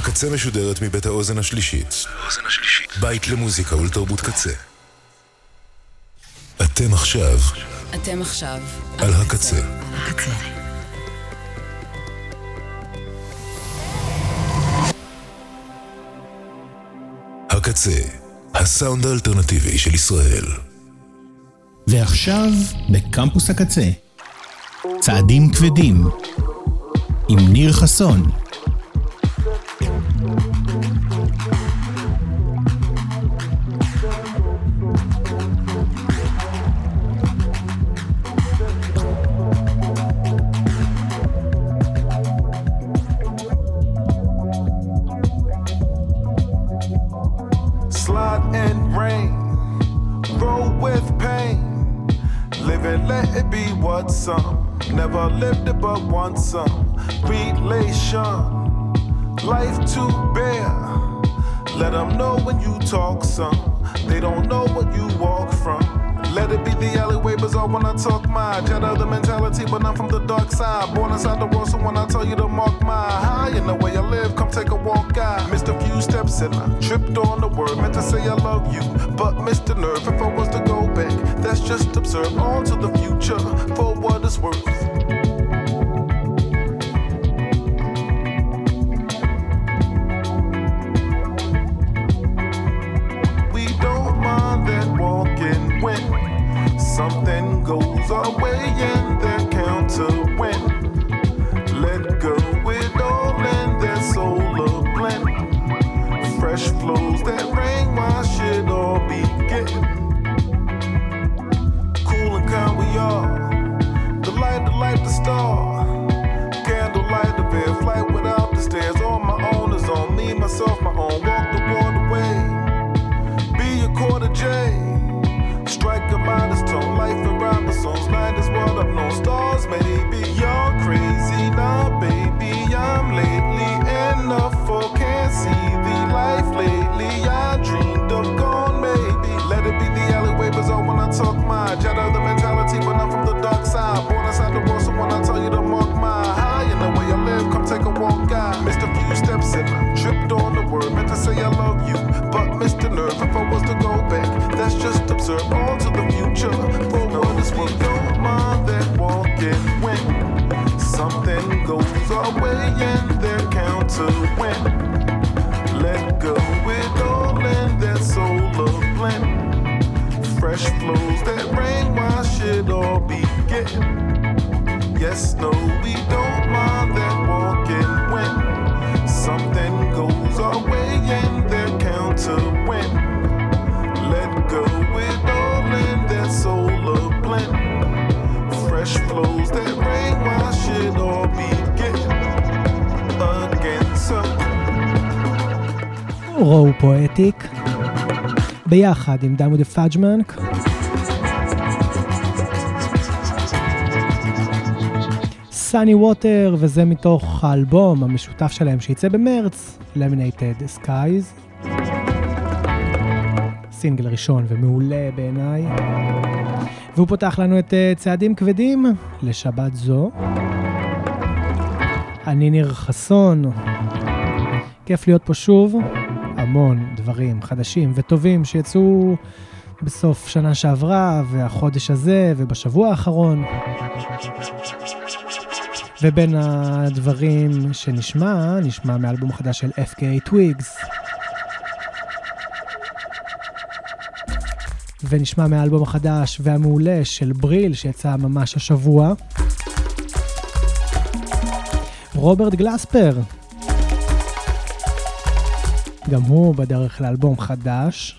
הקצה משודרת מבית האוזן השלישית. בית למוזיקה ולתרבות קצה. אתם עכשיו על הקצה. הקצה, הסאונד האלטרנטיבי של ישראל. ועכשיו בקמפוס הקצה, צעדים כבדים, עם ניר חסון. Never lived it but want some relation. Life to bear. Let them know when you talk some. They don't know what you walk from. Let it be the alleyway bazaar when I talk my jet of the mentality, but I'm from the dark side. Born inside the world, so when I tell you to mark my high in the way I live, come take a walk. I missed a few steps and I tripped on the word. Meant to say I love you, but missed the nerve. If I was to go back, that's just absurd. On to the future, for what it's worth. We don't mind that walking when something goes our way and then count to win. Let go with all in that solar blend. Fresh flows that rain, why should all begin? Cool and kind we are. The light, the star. Candlelight, the bed, flight without the stairs. On my own is on me, myself, my own. Walk the water way. Be a quarter J. Strike a modest tone, life around the songs. Night is what I've known. Stars, maybe you're crazy, nah, baby. I'm lately enough for can't see the life lately. I dreamed of gone, maybe. Let it be the alleyway bazaar when I talk my jet of the mentality, but I'm from the dark side. Born inside the world, so when I tell you to mark my high in the way I live, come take a walk. I missed a few steps and I tripped on the word. Meant to say I love you, but missed the nerve. If I was to go back, that's just absurd. On to the future, for what is worth. Don't mind that walking when something goes our way and they're count to win. Let go with all in that solar blend. Fresh flows that rain, why should all begin? Yes, no, we don't mind that walking when something goes our way and they're count to win. Let go with all in that solar blend. Fresh flows that rain, why should all begin again? So רואו פואטיק ביחד עם דמו דה פאג'מנק, סאני ווטר, וזה מתוך האלבום המשותף שלהם שיצא במרץ, Laminated Skies, סינגל ראשון ומעולה בעיניי, והוא פותח לנו את צעדים כבדים לשבת זו. אני ניר חסון, כיף להיות פה שוב. המון דברים חדשים וטובים שיצאו בסוף שנה שעברה והחודש הזה ובשבוע האחרון, ובין הדברים שנשמע מאלבום חדש של FKA Twigs, ונשמע מהאלבום החדש והמעולה של בריל שיצא ממש השבוע, רוברט גלספר, גם הוא בדרך לאלבום חדש.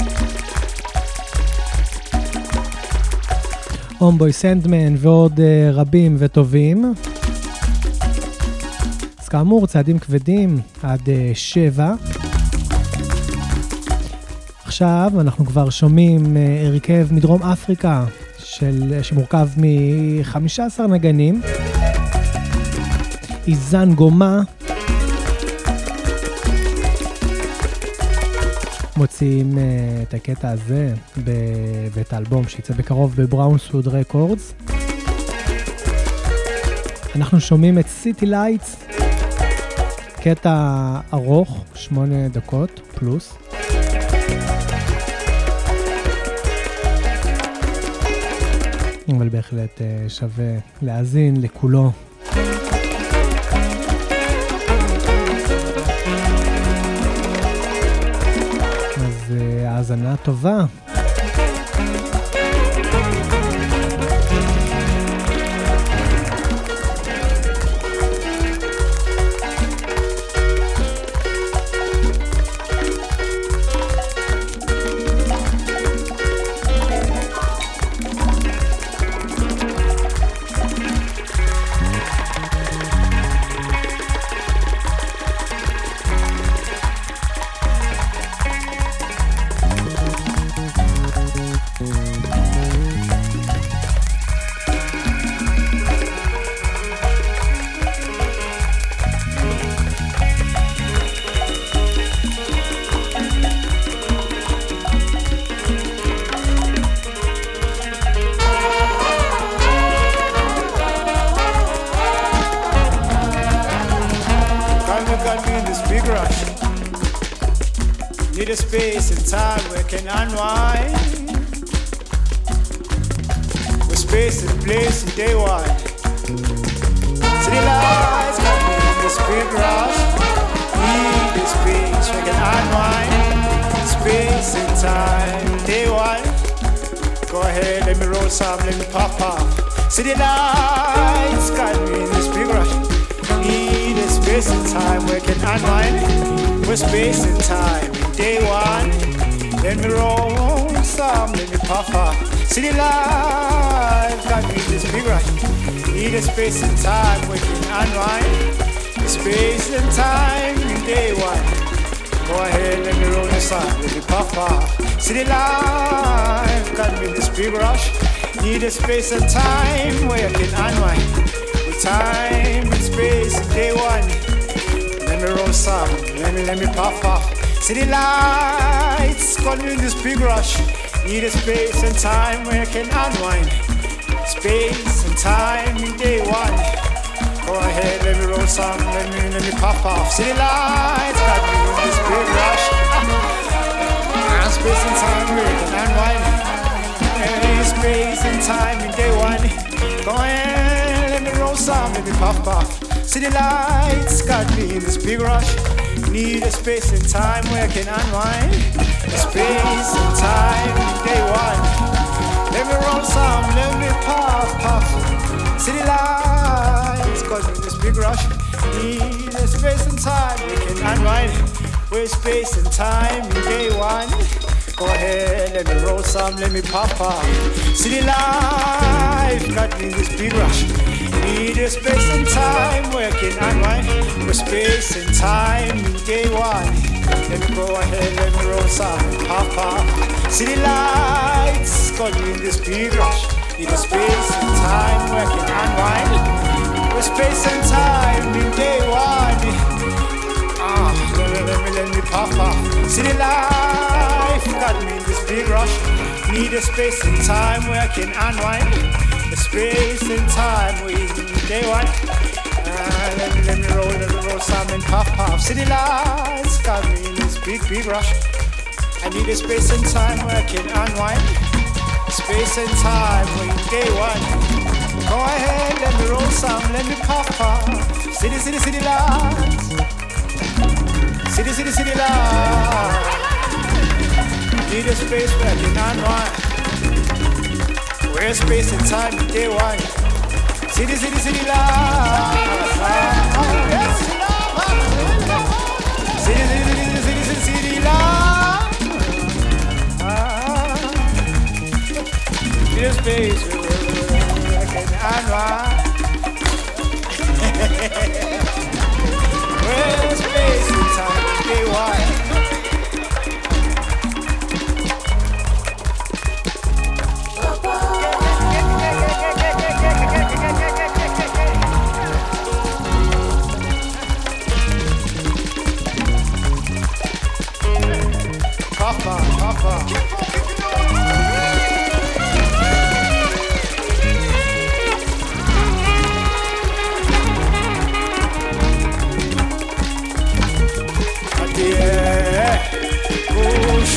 הומבוי סנדמן ועוד רבים וטובים. אז כאמור, צעדים כבדים עד 7. עכשיו אנחנו כבר שומעים הרכב מדרום אפריקה שמורכב מ-15 נגנים. איזן גומה מוציאים את הקטע הזה ואת האלבום שיצא בקרוב בבראונסווד רקורדס. אנחנו שומעים את סיטי לייטס קטע ארוך, 8 דקות פלוס. אבל בהחלט שווה להאזין לכולו. אז האזנה טובה. City lights got me in this big rush. Need a space and time where I can unwind. With space and time in day one. Let me roll some, let me puff up. City lights got me in this big rush. Need a space and time where I can unwind. With space and time in day one. Go ahead, let me roll some, let me puff up. City life got me in this big rush. Need a space and time where I can unwind. With time and space in day one. Let me roll some, let me puff off. City lights got me in this big rush. Need a space and time where I can unwind. Space and time in day one. Go ahead, let me roll some, let me puff off. City lights got me in this big rush. Space and time where I can unwind. Space and time in day one. Go ahead, let me roll some, let me puff off. City lights got me in this big rush. Need a space and time where I can unwind. Space and time in day one. Let me roll some, let me puff. City lights got me in this big rush. Need a space and time where I can unwind. With space and time in day one. Go ahead, let me roll some, let me pop up. City life got me in this big rush. Need a space and time where I can unwind. With space and time in day one. Let me go ahead, let me roll some, pop up. City lights got me in this big rush. Need a space and time where I can unwind. With space and time in day one. Let me pop up. City life got me in this big rush. Need a space and time where I can unwind. A space and time with day one. Let me roll some and puff. City lights got me in this big rush. I need a space and time where I can unwind. Space and time with day one. Go ahead, let me roll some, let me puff. City lights. City life. Need a space where I can unwind. Where space and time in day one. City life. City life. Need a space where I can unwind. Where space and time in day one.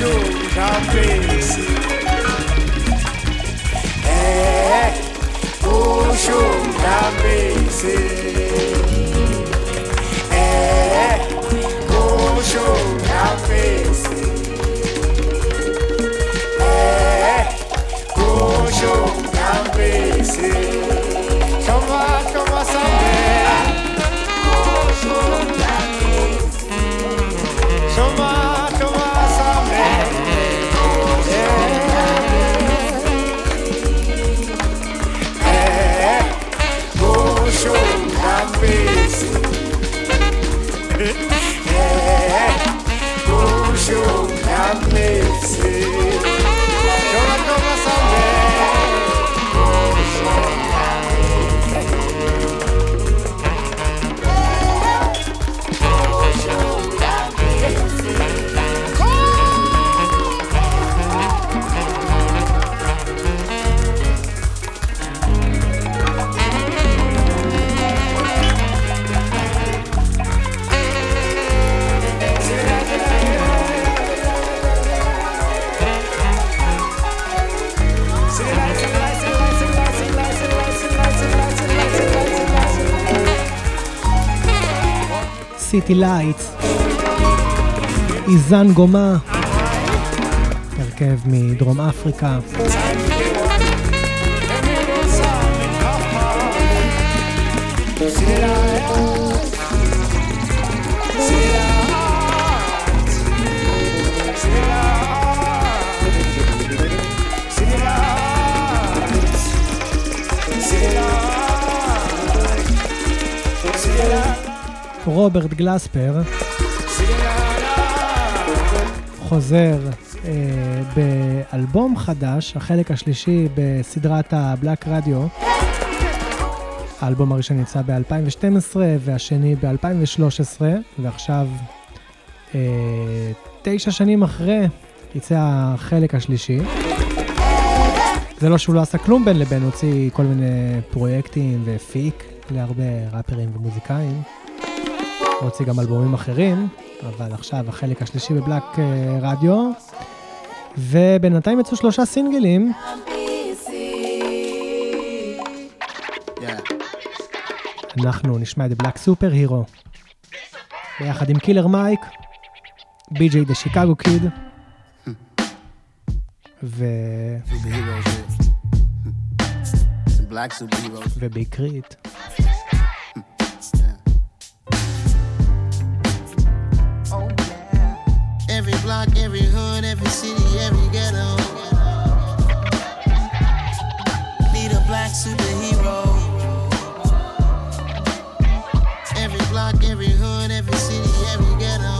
סיטי לייטס, איזן גומה, הרכב מדרום אפריקה. רוברט גלספר חוזר באלבום חדש, החלק השלישי בסדרת הבלק רדיו. האלבום הראשון יצא ב-2012 והשני ב-2013, ועכשיו 9 שנים אחרי יצא החלק השלישי. זה לא שהוא לא עשה כלום בין לבין, הוציא כל מיני פרויקטים ופיק להרבה ראפרים ומוזיקאים. הוציא גם אלבומים אחרים, אבל עכשיו החלק השלישי בבלק רדיו. ובינתיים יצאו 3 סינגלים. אנחנו נשמע את בלק סופר הירו ביחד עם קילר מייק, בי.ג'יי דה שיקגו קיד וביקרית. Every block, every hood, every city, every ghetto. Need a black superhero. Every block, every hood, every city, every ghetto.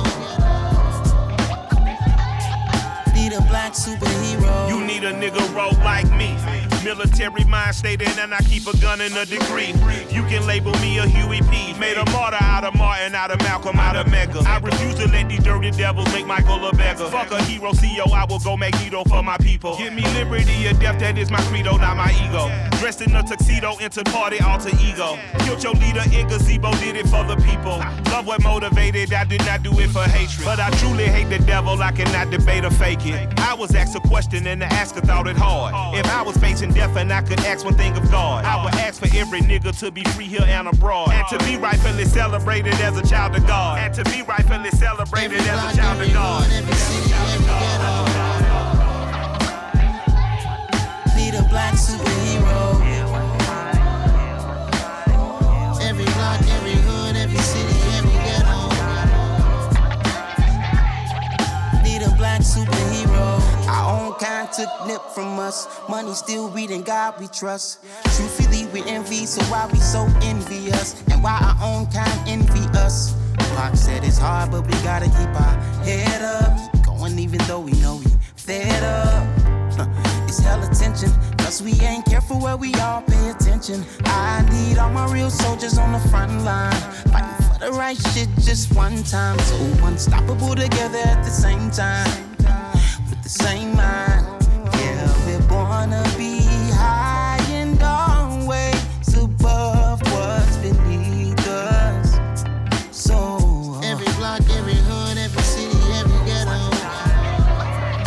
Need a black superhero. You need a nigga roll like me. Military mind stated, and I keep a gun in a degree. You can label me a Huey P. Made a martyr out of Martin, out of Malcolm, out of Mega. I refuse to let these dirty devils make Michael a beggar. Fuck a hero CEO, I will go Magneto for my people. Give me liberty or death, that is my credo, not my ego. Dressed in a tuxedo, entered party, alter ego. Killed your leader in gazebo, did it for the people. Love what motivated, I did not do it for hatred. But I truly hate the devil, I cannot debate or fake it. I was asked a question and the asker thought it hard. If I was facing death and I could ask one thing of God, I would ask for every nigga to be free here and abroad, and to be rightfully celebrated as a child of God, and to be rightfully celebrated as a child of God. Every city, every ghetto. Need a black superhero. Every block, every hood, every city, every ghetto. Need a black superhero. Our own kind took nip from us. Money still reading God we trust. Truthfully we envy, so why we so envious? And why our own kind envy us? Pac said it's hard, but we gotta keep our head up. Keep going even though we know we fed up. It's hella tension, cause we ain't careful where we all pay attention. I need all my real soldiers on the front line, fighting for the right shit just one time. So unstoppable together at the same time, with the same mind. Yeah, we're born to be high and always above what's beneath us. So every block, every hood, every city, every ghetto.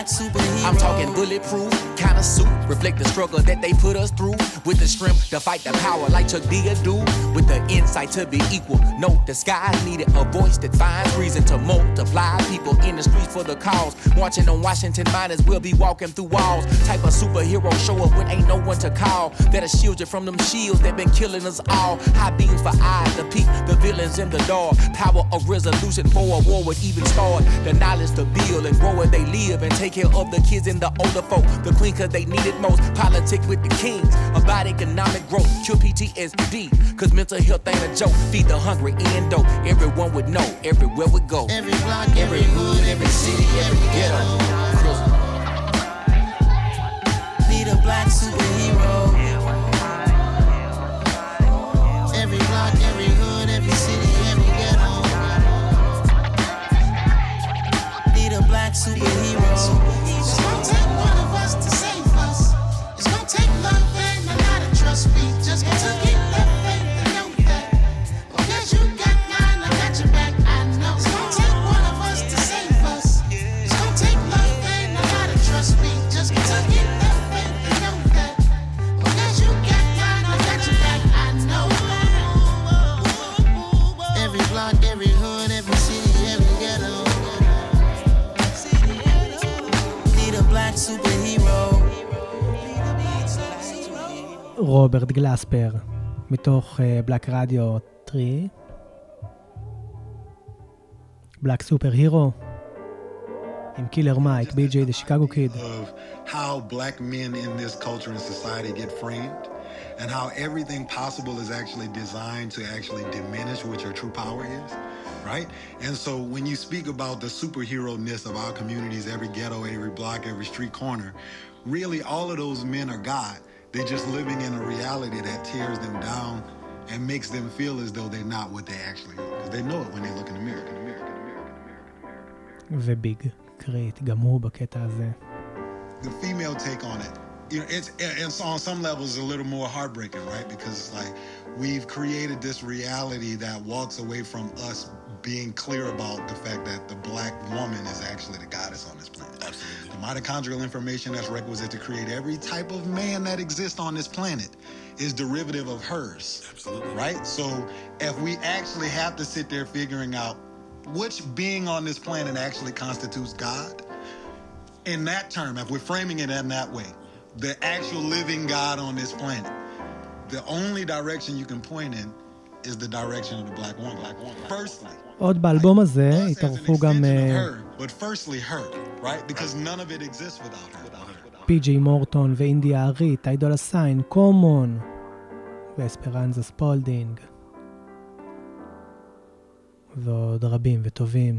black superhero. I'm talking bulletproof, kind of suit, reflect the struggle that they put us through. With the strength to fight the power like Chuck D do. With the insight to be equal, no disguise needed. A voice that finds reason to multiply. People in the streets for the cause. Marching on Washington miners will be walking through walls. Type of superhero show up when ain't no one to call. That'll shield you from them shields that been killing us all. High beams for eyes to peek the villains in the dark. Power of resolution for a war would even start. The knowledge to build and grow where they live and take care of the kids and the older folk. The queen cause they need it most. Politic with the kings. About economic growth. Cure PTSD. Cause mental health ain't a joke. Feed the hungry and dope. Everyone would know. Everywhere we go. Every block, every hood, every city, every ghetto. Need a black superhero. Every block, every hood, every city, every ghetto. Need a black superhero. It's gonna take one of us to save us. It's gonna take love and a lot of trust. We just got to get that faith and know that. Because you got mine, I got your back, I know. It's gonna take one of us to save us. It's gonna take love and a lot of trust. We just got to get that faith and know that. Because you got mine, I got your back, I know. Every block, every hood, every city, every ghetto. Need a black superhero. רוברט גלספר, מתוך בלק רדיו 3. בלק סופר הירו, עם קילר מייק, בי.ג'יי דה שיקגו קיד. Of how black men in this culture and society get framed, and how everything possible is actually designed to actually diminish what your true power is, right? And so when you speak about the superhero-ness of our communities, every ghetto, every block, every street corner, really all of those men are God. They're just living in a reality that tears them down and makes them feel as though they're not what they actually are. Because they know it when they look in the mirror. וביג קריט, גם הוא בקטע הזה. The female take on it, you know, it's on some levels a little more heartbreaking, right? Because it's like we've created this reality that walks away from us being clear about the fact that the black woman is actually the goddess on this planet. Absolutely. The mitochondrial information that's requisite to create every type of man that exists on this planet is derivative of hers. Absolutely. Right? So if we actually have to sit there figuring out which being on this planet actually constitutes God, in that term, if we're framing it in that way, the actual living God on this planet, the only direction you can point in is the direction of the black woman. Firstly, עוד באלבום הזה התארחו גם but firstly her, right? Because none of it exists without her. פי.ג'יי מורטון ואינדיה ארית, אידולה סיין, קומון ואספרנזה ספולדינג ועוד רבים וטובים.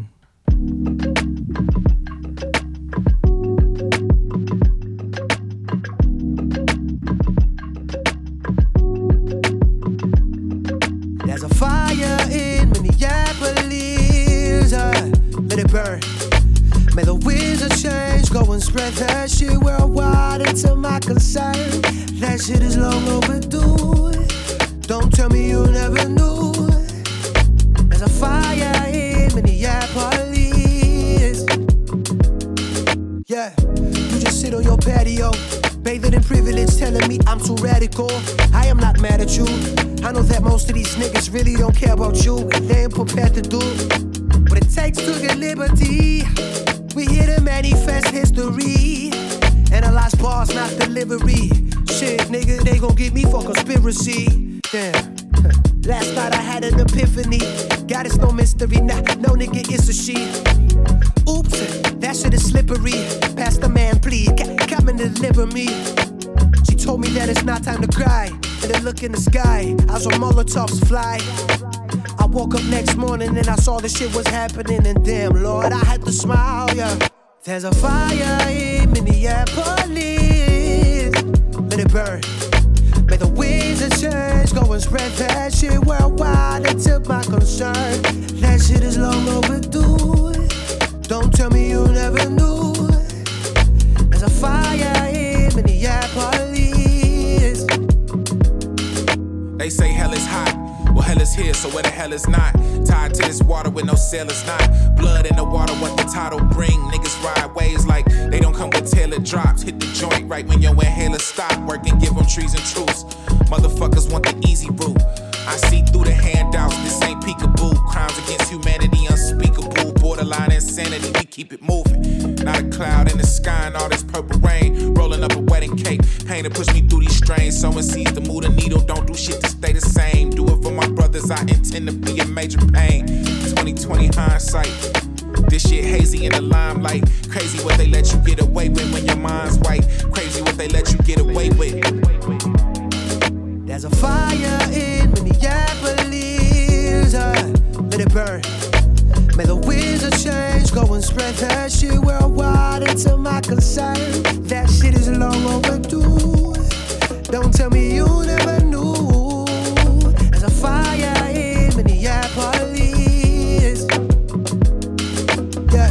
There's a fire in Minneapolis, let it burn. May the winds of change go and spread that shit worldwide. Until my concern, that shit is long overdue. Don't tell me you never knew. There's a fire in Minneapolis. Yeah, you just sit on your patio, bathed in privilege, telling me I'm too radical. I am not mad at you. I know that most of these niggas really don't care about you, and they ain't prepared to do what it takes to get liberty. We here to manifest history. Analyze bars, not delivery. Shit, nigga, they gon' get me for conspiracy. Damn. Last night I had an epiphany. God, it's no mystery. Nah, no nigga, it's a she. Oops, that shit is slippery. Pass the man, please. Come and deliver me. She told me that it's not time to cry. And then look in the sky. I saw Molotovs fly. I woke up next morning and I saw the shit was happening. And damn, Lord, I had to smile, yeah. There's a fire in Minneapolis. Let it burn. May the winds of change go and spread that shit worldwide. Until my concern, that shit is long overdue. Don't tell me you never knew. There's a fire in Minneapolis. They say hell is hot. Well, hell is here, so where the hell is not? Tied to this water with no sail is not. Blood in the water, what the title bring. Niggas ride waves like they don't come keep it moving. Not a cloud in the sky and all this purple rain. Rolling up a wedding cake, pain to push me through these strains. Sowing seeds to move the needle, don't do shit to stay the same. Do it for my brothers, I intend to be a major pain. 2020 hindsight. This shit hazy in the limelight. Crazy what they let you get away with when your mind's white. Crazy what they let you get away with. There's a fire in Minneapolis, let it burn. May the winds of change go and spread that shit worldwide. Until my concern, that shit is long overdue. Don't tell me you never knew. There's a fire in Minneapolis. Yeah.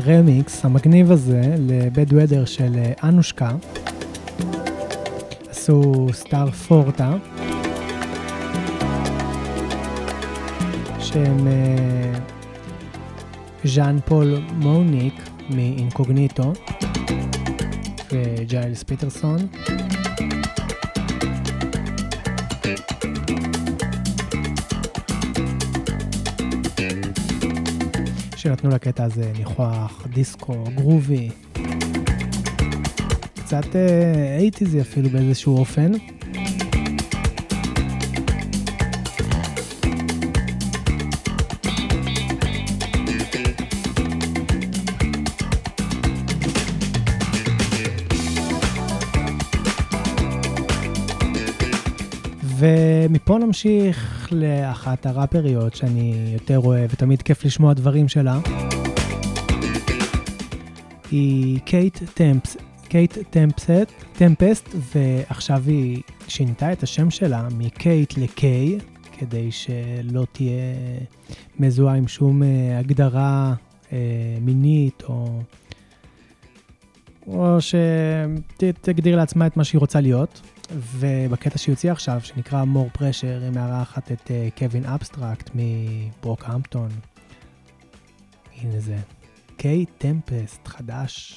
הרמיקס המגניב הזה לבד וודר של אנושקה. עשו סטאר פורטה, שהם ז'אן פול מוניק מאינקוגניטו וג'יילס פיטרסון. שנתנו לקטע הזה ניחוח דיסקו, גרובי, קצת 80s אפילו באיזשהו אופן. ומפה נמשיך לאחת הראפריות שאני יותר אוהב ותמיד כיף לשמוע דברים שלה. היא קייט טמפסט, ועכשיו היא שינתה את השם שלה מקייט לקיי, כדי שלא תהיה מזוהה עם שום הגדרה מינית, או שתגדיר לעצמה את מה שהיא רוצה להיות. ובקטע שהיא הוציאה עכשיו, שנקרא More Pressure, היא מארחת את קווין אבסטרקט מברוקהמפטון. הנה זה, קיי טמפסט חדש.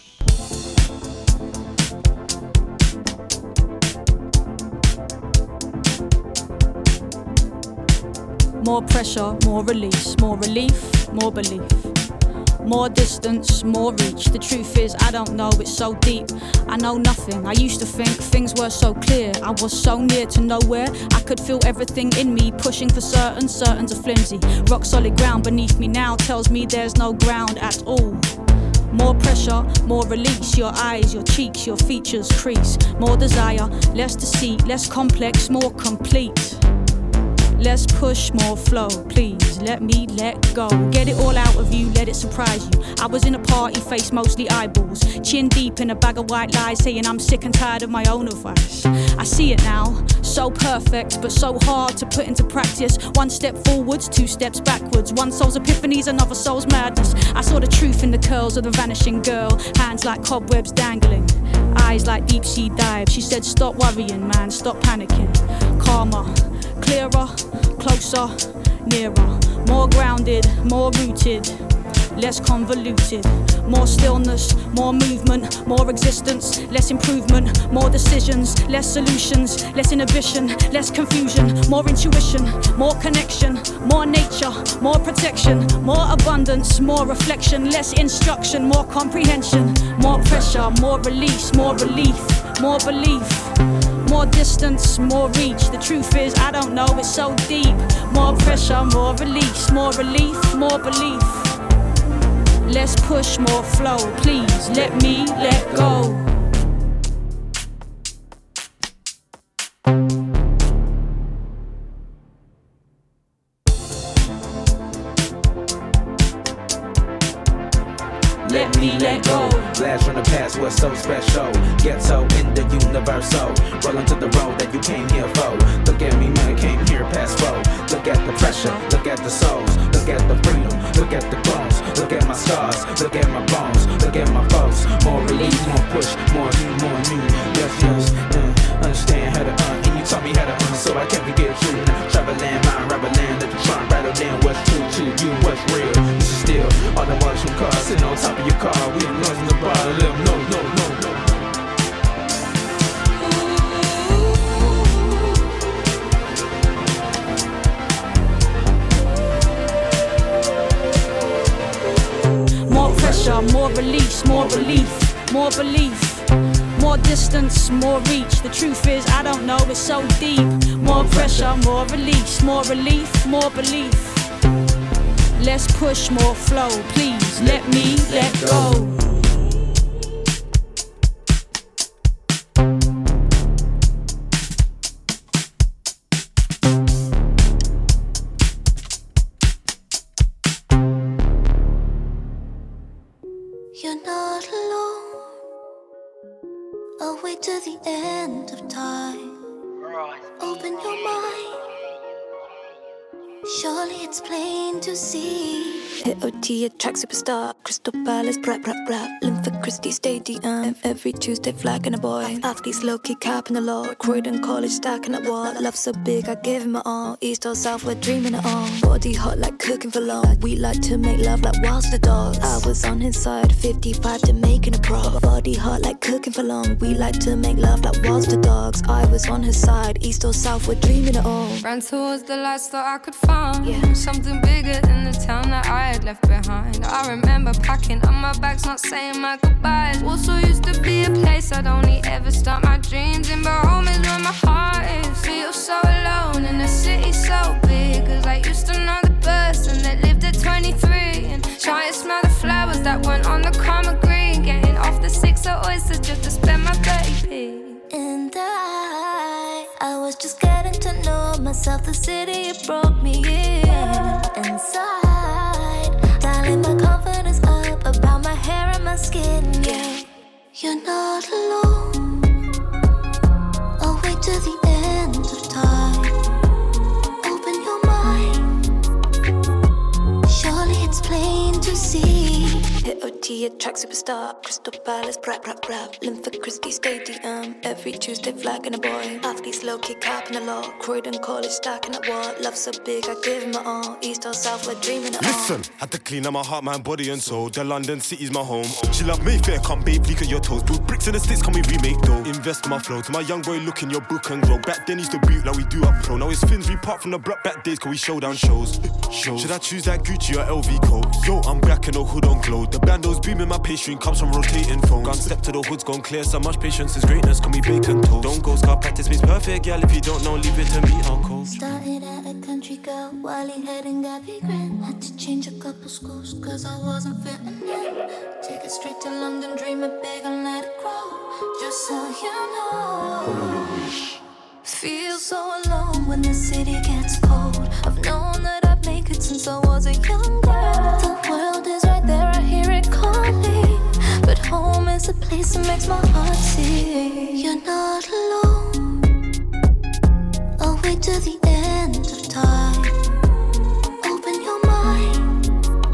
More pressure, more release, more relief, more belief. More distance, more reach. The truth is, I don't know, it's so deep. I know nothing. I used to think things were so clear. I was so near to nowhere. I could feel everything in me, pushing for certain. Certains are flimsy. Rock solid ground beneath me now tells me there's no ground at all. More pressure, more release. Your eyes, your cheeks, your features crease. More desire, less deceit, less complex, more complete. Less push, more flow, please let me let go. Get it all out of you, let it surprise you. I was in a party, face mostly eyeballs, chin deep in a bag of white lies, saying I'm sick and tired of my own advice. I see it now, so perfect but so hard to put into practice. One step forwards, two steps backwards. One soul's epiphanies, another soul's madness. I saw the truth in the curls of the vanishing girl, hands like cobwebs dangling, eyes like deep sea dive. She said stop worrying man, stop panicking. Calmer, clearer, closer, nearer. More grounded, more rooted, less convoluted. More stillness, more movement, more existence, less improvement. More decisions, less solutions, less inhibition, less confusion. More intuition, more connection, more nature, more protection. More abundance, more reflection, less instruction, more comprehension. More pressure, more release, more relief, more belief. More distance, more reach. The truth is, I don't know, it's so deep. More pressure, more release, more relief, more belief. Less push, more flow. Please let me let go. Let me let go. Blast from the past was so special. Ghetto in the universal. Rolling to the road that you came here for. Look at me, man, I came here past four. Look at the pressure, look at the souls. Look at the freedom, look at the bones. Look at my scars, look at my bones. Look at my foes. More relief, more push, more you, more new. Yes, understand how to and you taught me how to so I can't forget you. Travel land, mind, rubber land. Let the trunk rattle down what's true to you, what's real. This is still all the watch from cars sitting on top of your car. We ain't noise in the bar, let them know, no. More pressure, more release, more relief, more belief. More distance, more reach. The truth is, I don't know, it's so deep. More pressure, more release, more relief, more belief. Less push, more flow. Please let me let go. You're not alone. I'll wait till the end of time. Open your mind. Surely it's plain to see. AOT, a track superstar. Crystal Palace, rap, Linford Christie Stadium. Every Tuesday, flagging a boy. Athletes low-key capping the law. Croydon College, stacking up wall. Love so big, I gave him my all. East or South, we're dreaming it all. Body hot like cooking for long. We like to make love like whilst the dogs. I was on his side, 55 to making a pro. Body hot like cooking for long. We like to make love like whilst the dogs. I was on his side, East or South, we're dreaming it all. Ran towards the lights, thought I could find something bigger than the town that I had left behind. I remember packing up my bags, not saying my goodbyes. Also used to be a place I'd only ever start my dreams in, but home is where my heart is. Feel so alone in a city so big, cause I used to know the person that lived at 23 and try and smell the flowers that weren't on the common green. Getting off the 6 oysters just to spend my baby. And I was just getting to know myself. The city, it broke me in. Inside, dialing my confidence up about my hair and my skin, yeah. You're not alone. I'll wait till the end of time. Open your mind. Surely it's plain to see. AOT, a track superstar. Crystal Palace, rap, Linford Christie Stadium. Every Tuesday, flagging a boy. Athletes low-key capping the law. Croydon College, stacking up wall. Love so big, I gave him my all. East or South, we're dreaming it all. Listen, had to clean up my heart, mind, body and soul. The London city's my home. She love Mayfair, come babe, bleak at your toes. Build bricks in the sticks, can we remake though? Invest in my flow, to my young boy look in your book and grow. Back then used to boot like we do up pro. Now it's fins, we part from the block back days, cause we show down shows. Should I choose that Gucci or LV coat? Yo, I'm back and no hood on glow. The bandos beaming, my pastry comes from rotating phones. Gone step to the hood's gone clear, so much patience is greatness, can we bacon toast? Don't go scar practice means perfect, girl, if you don't know, leave it to me, uncle. Started at a country girl, Wally head and Gabby Grant. Had to change a couple schools, cause I wasn't fitting in. Take it straight to London, dream it big and let it grow. Just so you know. Feel so alone when the city gets cold. I've known that I'd make it since I was a young girl. The world is right there, I hear it calling. But home is a place that makes my heart sing. You're not alone. I'll wait till the end of time. Open your mind.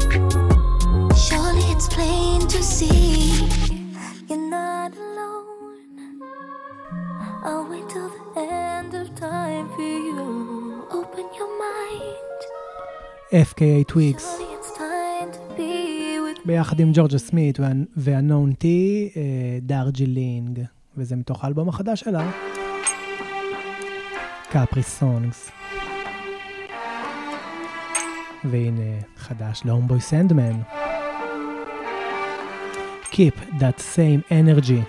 Surely it's plain to see. You're not alone. I'll wait till the end of time for you. Open your mind. FKA Twigs. Surely it's time to be with ביחד עם ג'ורג'ה סמית והנון טי, דארג'ילינג, וזה מתוך האלבום החדש שלה, קאפרי סונגס. והנה חדש להומבוי סנדמן, Keep that same energy.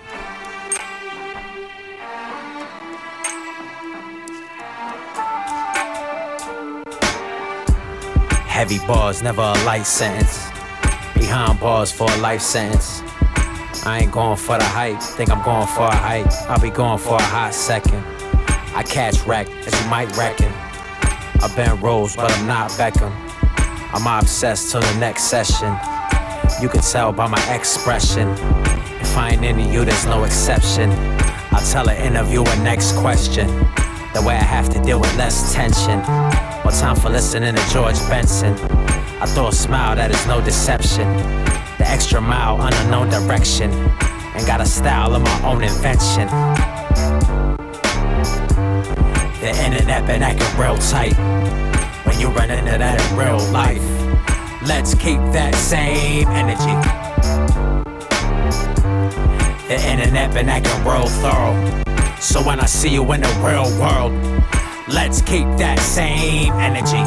Heavy bars, never a light sentence. Behind bars for a life sentence. I ain't going for the hype, think I'm going for a hype. I'll be going for a hot second. I catch wreck, as you might reckon. I've been Rose, but I'm not Beckham. I'm obsessed till the next session. You can tell by my expression. If I ain't into you, there's no exception. I'll tell an interviewer next question. The way I have to deal with less tension. No time for listening to George Benson. I throw a smile that is no deception. The extra mile, unknown direction. And got a style of my own invention. The internet been acting real tight. When you run into that in real life. Let's keep that same energy. The internet been acting real thorough. So when I see you in the real world, let's keep that same energy.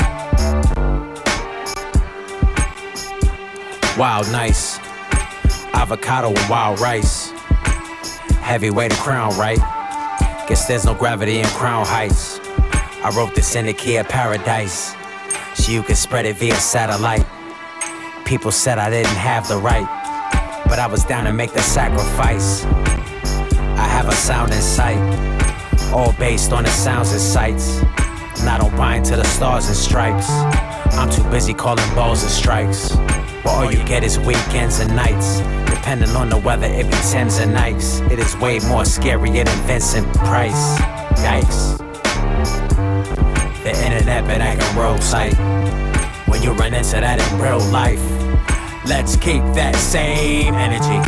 Wild nice, avocado and wild rice. Heavyweight and crown, right? Guess there's no gravity in Crown Heights. I wrote this in the Kia Paradise, so you can spread it via satellite. People said I didn't have the right, but I was down to make the sacrifice. I have a sound in sight, all based on the sounds and sights. And I don't buy into the stars and stripes. I'm too busy calling balls and strikes. But all you get is weekends and nights. Depending on the weather, it be Tims and Nikes. It is way more scarier than Vincent Price. Yikes. The internet been acting real tight. When you run into that in real life, let's keep that same energy.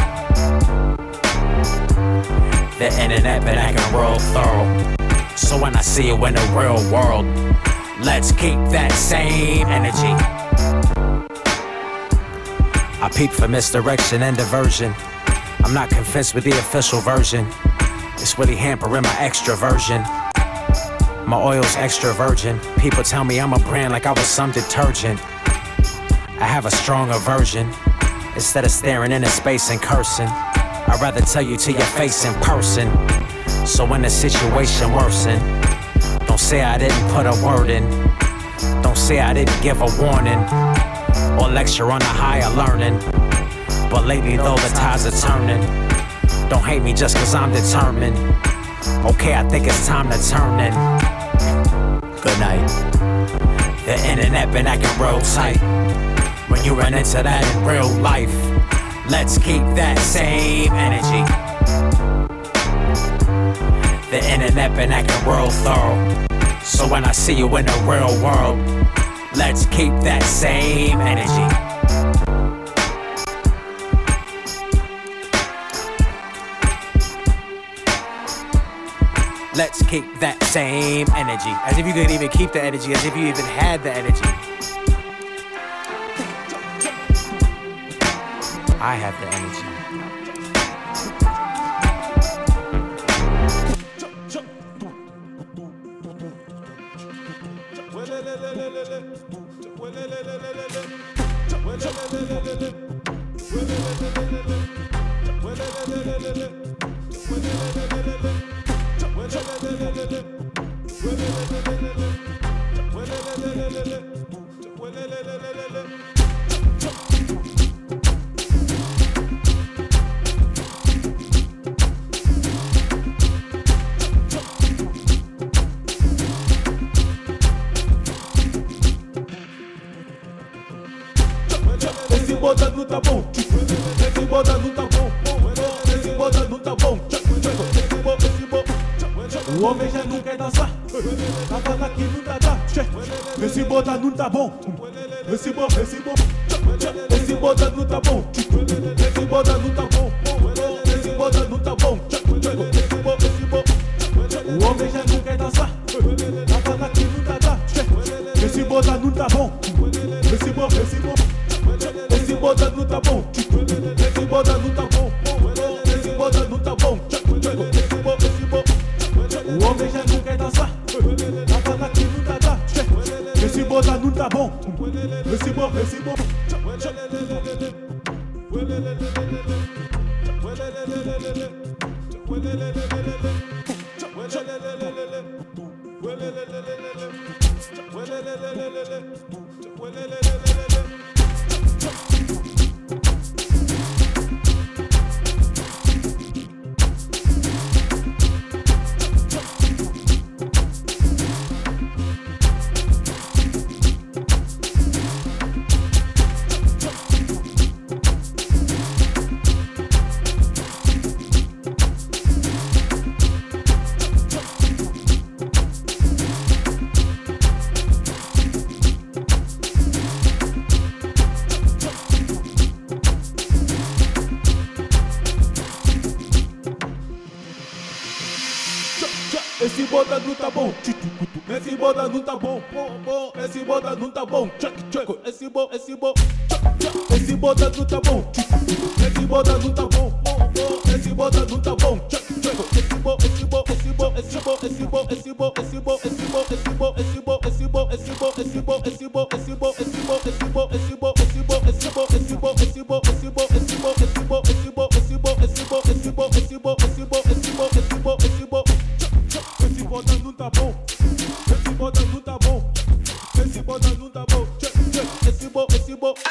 The internet been acting real thorough. So when I see you in the real world, let's keep that same energy. I peep for misdirection and diversion. I'm not convinced with the official version. It's really hampering my extroversion. My oil's extra virgin. People tell me I'm a brand like I was some detergent. I have a strong aversion. Instead of staring into space and cursing, I'd rather tell you to your face in person. So when the situation worsen, don't say I didn't put a word in. Don't say I didn't give a warning or lecture on the higher learning. But lately though the tides are turning, don't hate me just cause I'm determined. Okay, I think it's time to turn in. Good night. The internet been acting real tight. When you run into that in real life, let's keep that same energy. The internet been acting real thorough. So when I see you in the real world, let's keep that same energy. Let's keep that same energy. As if you could even keep the energy, as if you even had the energy. I have the energy. Esse bota não tá bom, esse bota não tá bom, esse bota não tá bom, o homem já não quer dançar, a fala aqui não tá dá, esse bota não tá bom, esse bota não tá bom, esse bota não tá bom, esse bota não tá bom, o homem já não quer dançar, a fala aqui não tá dá, esse bota não tá bom, esse bota não tá bom, esse bota não tá bom, esse bota não tá bom, o homem já não quer dançar, a fala aqui não tá dá, esse bota não tá bom, esse bota esse bota não tá bom, esse bota não tá bom, esse bota não tá bom, esse bota não tá bom, esse bota não tá bom, esse bota não tá bom, esse bota não tá bom, esse bota não tá bom, esse bota não tá bom, esse bota.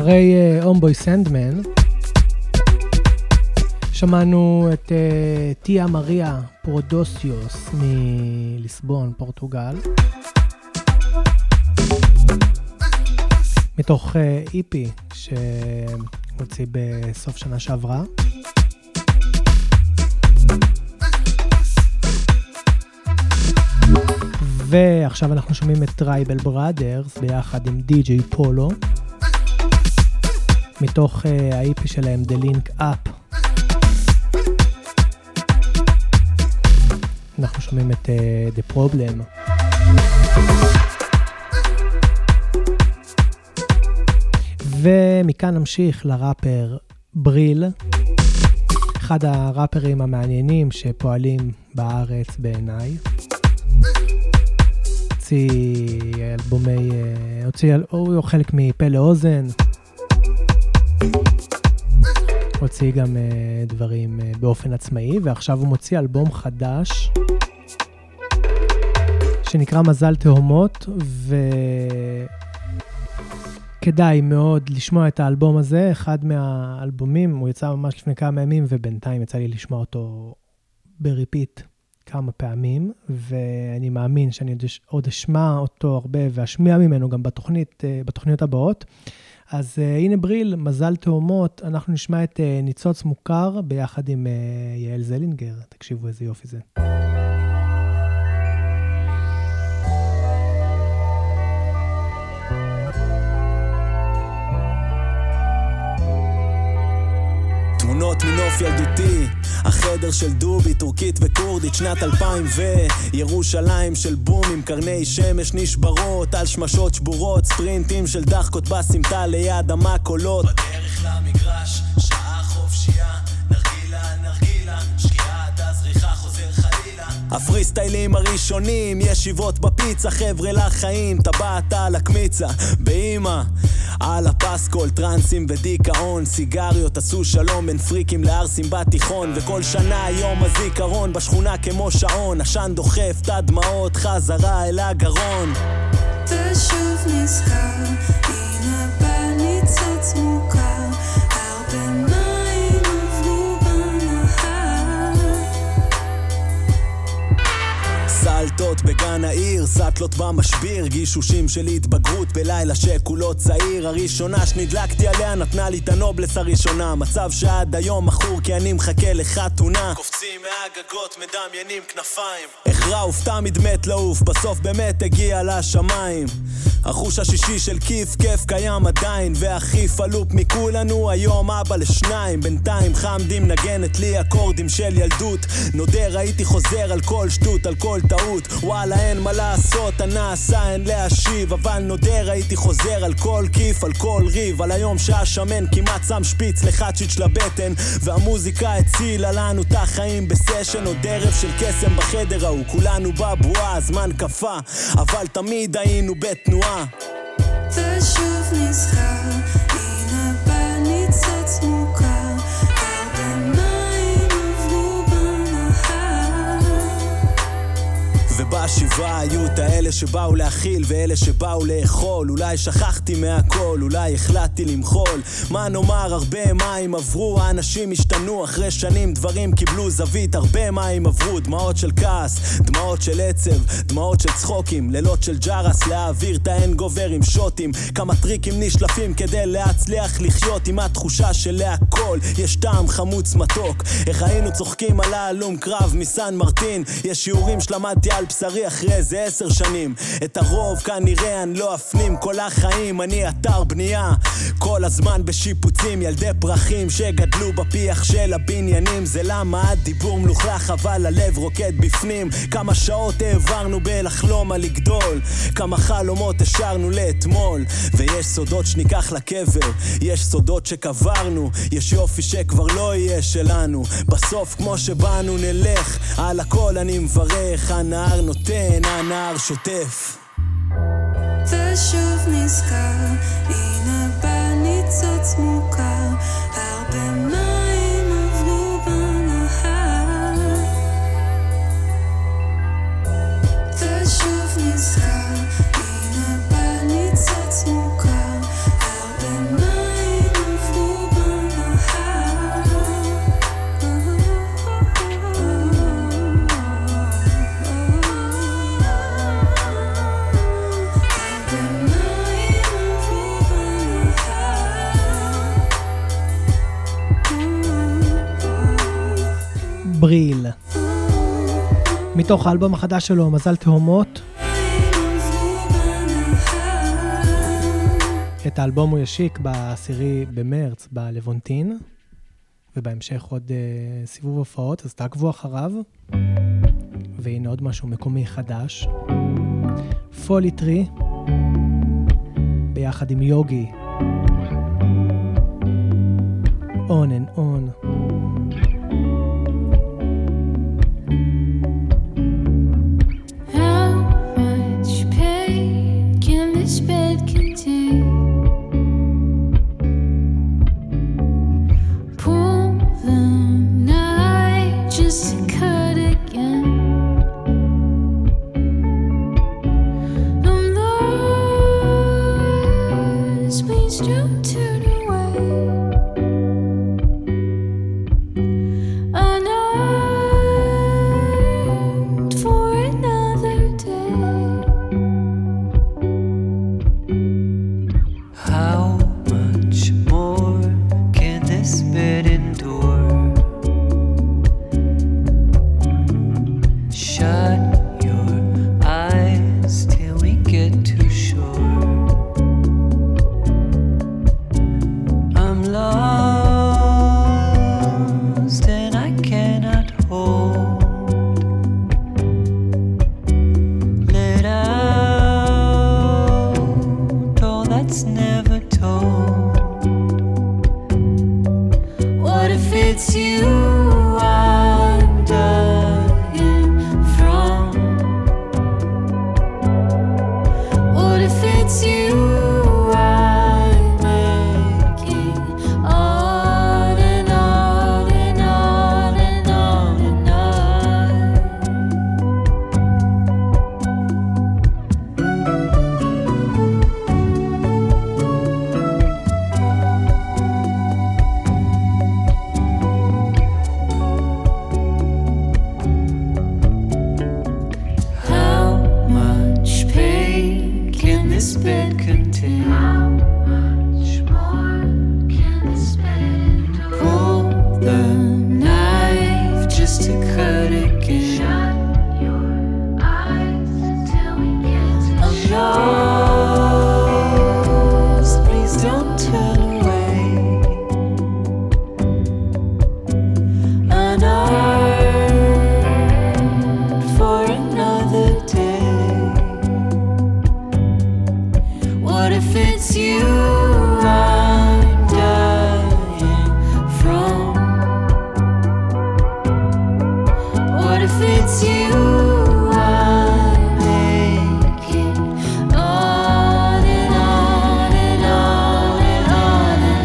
אחרי הומבוי סנדמן, שמענו את תיה מריה פרודוסיוס מליסבון, פורטוגל, מתוך איפי שהוציא בסוף שנה שעברה. ועכשיו אנחנו שומעים את טרייבל בראדרס ביחד עם די.ג'יי פולו, מתוך ה-EP שלהם The Link Up. אנחנו שומעים את The Problem. ומכאן נמשיך לראפר בריל, אחד הראפרים המעניינים שפועלים בארץ בעיניי. הוא חלק מפה לאוזן, הוציא גם דברים באופן עצמאי, ועכשיו הוא מוציא אלבום חדש שנקרא מזל תהומות, וכדאי מאוד לשמוע את האלבום הזה. אחד מהאלבומים, הוא יצא ממש לפני כמה ימים, ובינתיים יצא לי לשמוע אותו בריפיט כמה פעמים, ואני מאמין שאני עוד אשמע אותו הרבה ואשמיע ממנו גם בתוכניות הבאות. אז הנה בריל, מזל תאומות, אנחנו נשמע את ניצוץ מוכר ביחד עם יעל זלינגר. תקשיבו איזה יופי זה. תמונות מנוף ילדותי, החדר של דובי, טורקית וקורדית, שנת 2000 וירושלים של בום עם קרני שמש נשברות על שמשות שבורות, ספרינטים של דחקות בסמטה ליד המקולות, בדרך למגרש, שעה חופשייה, נרגילה, שקיעה תזריחה חוזר חלילה, הפריסטיילים הראשונים, ישיבות בפיצה, חבר'ה לחיים, טבעת על הקמיצה, באמא על הפסקול, טרנסים ודיכאון, סיגריות עשו שלום בין פריקים לארסים בתיכון, וכל שנה יום הזיכרון בשכונה כמו שעון, עשן דוחף את הדמעות חזרה אל הגרון, ושוב נזכר, הנה בא ניצוץ מוכר, הרבה מים עברו בנהר, סלטות בגן העיר, סטלות במשביר, גישושים של התבגרות בלילה שכולו צעיר, הראשונה שנדלקתי עליה נתנה לי את הנובלס הראשונה, מצב שעד היום מחור כי אני מחכה לחתונה, קופצים מהגגות מדמיינים כנפיים, איך ראוף תמיד מת לעוף, בסוף באמת הגיע לשמיים, החוש השישי של כיף כיף קיים עדיין, והכי פלופ מכולנו היום אבא לשניים, בינתיים חמדים נגנת לי אקורדים של ילדות, נודה ראיתי חוזר על כל שטות, על כל טעות, וואלה אין מה לעשות, הנעשה אין להשיב, אבל נודה ראיתי חוזר על כל כיף, על כל ריב, על היום שהשמן כמעט שם שפיץ לחצ'יץ' לבטן, והמוזיקה הצילה לנו את החיים בסשן, עוד ערב של קסם בחדר ההוא, כולנו בבועה, הזמן קפה, אבל תמיד היינו בתנועה, ושוב נזכר, הנה בא ניצוץ מוכר, הרבה מים עברו בנהר, ובשבעה היו את האלה שבאו להכיל ואלה שבאו לאכול, אולי שכחתי מהכל, אולי החלטתי למחול, מה נאמר, הרבה מים עברו, האנשים השתנו אחרי שנים, דברים קיבלו זווית, הרבה מים עברו, דמעות של כעס, דמעות של עצב, דמעות של צחוקים, לילות של ג'רס, להעביר את האין גובר עם שוטים, כמה טריקים נשלפים כדי להצליח לחיות עם התחושה שלהכל יש טעם חמוץ מתוק, איך היינו צוחקים על ההלום קרב מסן מרטין, יש שיעורים שלמדתי על בשרי אחרי איזה 10 שנים, את הרוב כנראה אני לא אפנים, כל החיים אני אתר בנייה, כל הזמן בשיפוצים, ילדי פרחים שגדלו בפיח של הבניינים, זה למה הדיבור מלוכלך אבל הלב רוקד בפנים, כמה שעות העברנו בלחלום על לגדול, כמה חלומות השארנו לאתמול, ויש סודות שניקח לקבר, יש סודות שקברנו, יש יופי שכבר לא יהיה שלנו, בסוף כמו שבאנו נלך, על הכל אני מברך, הנהר נותן, הנהר שוטף, ושוב נזכר, הנה בא ניצוץ מוכר, הרבה מים עברו בנהר, ושוב נזכר, הנה בא ניצוץ מוכר, הרבה מים בריל. מתוך האלבום החדש שלו, מזל תהומות. את האלבום הוא ישיק ב10 במרץ בלוונטין, ובהמשך עוד סיבוב הופעות, אז תעקבו אחריו. והנה עוד משהו מקומי חדש. פוליטרי, ביחד עם יוגי. On and on. How much pain can this bed contain? Pull the knife just to cut again. I'm lost, please don't turn away. Unarmed for another day. How much more can this bed endure? Shut your eyes till we get to shore. I'm lost and I cannot hold. Let out all that's never told. What if it's you I'm dying from? What if it's you I'm making on and on and on and on and on? How much pain can this bed contain? How much more can this bed endure? Pull the knife just to cut again. Shut your eyes till we get to I'm lost, please don't turn away. Unarmed for another day. What if it's you I'm dying from? What if it's you I'm making on and on and on and on and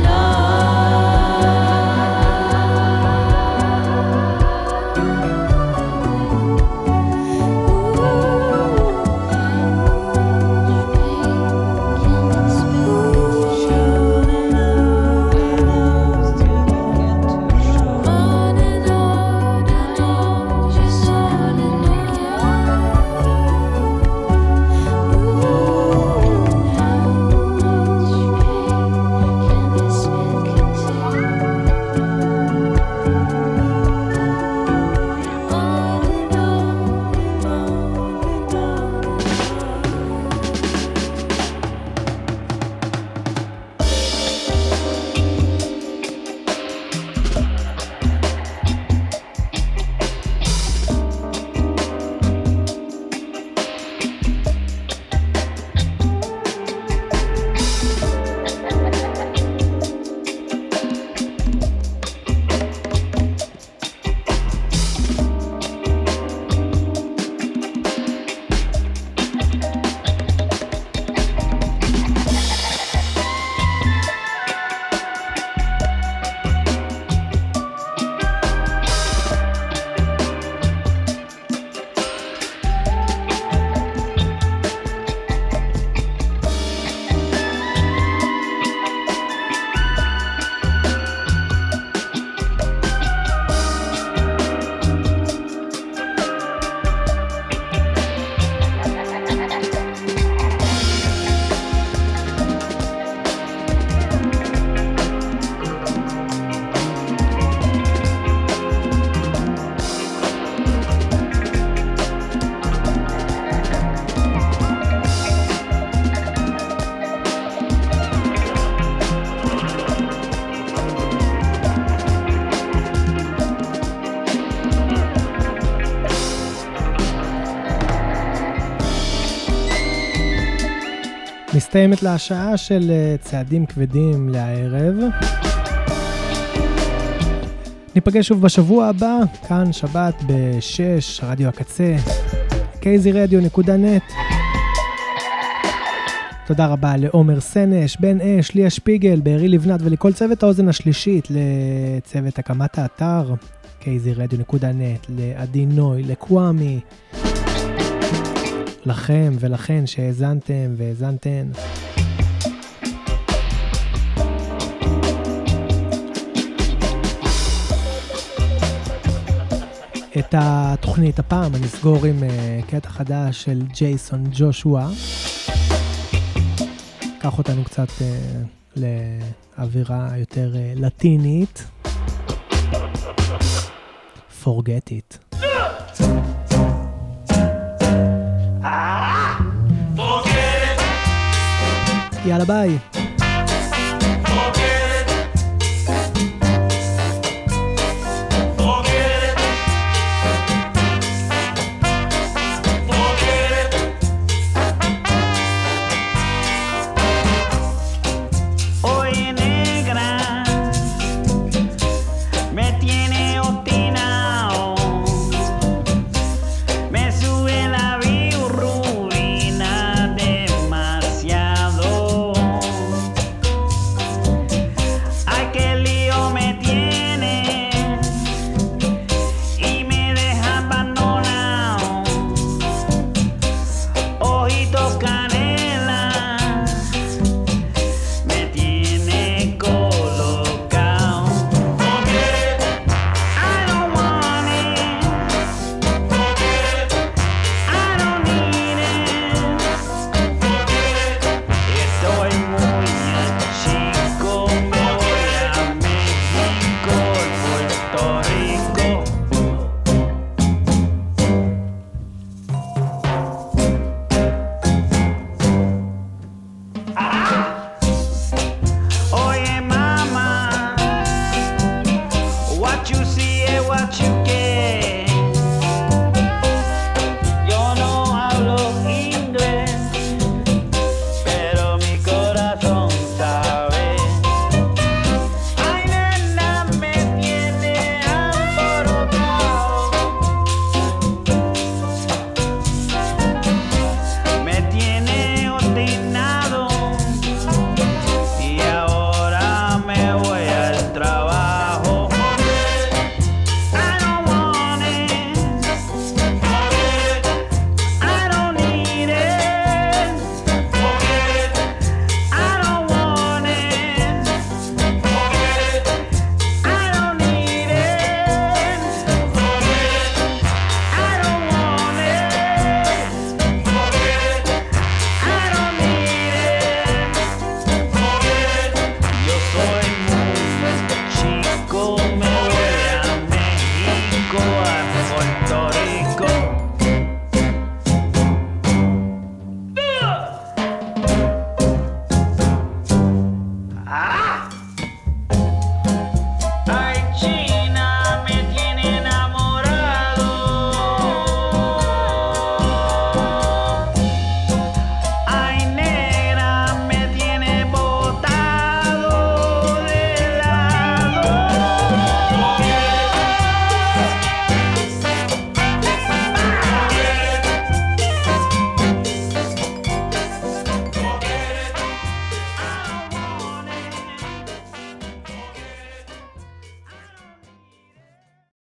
on? מסתיימת להשעה של צעדים כבדים לערב. ניפגש שוב בשבוע הבא, כאן שבת ב-6, רדיו הקצה, kzradio.net. תודה רבה לעומר סנש, בן אש, ליה שפיגל, בארי לבנת ולכל צוות האוזן השלישית, לצוות הקמת האתר, kzradio.net, לעדי נוי, לקוואמי, לכם ולכן שהאזנתם והאזנתן. את התוכנית הפעם אני אסגור עם קטע חדש של ג'ייסון ג'ושוע. קח אותנו קצת לאווירה יותר לטינית. Forget it. יאללה ביי.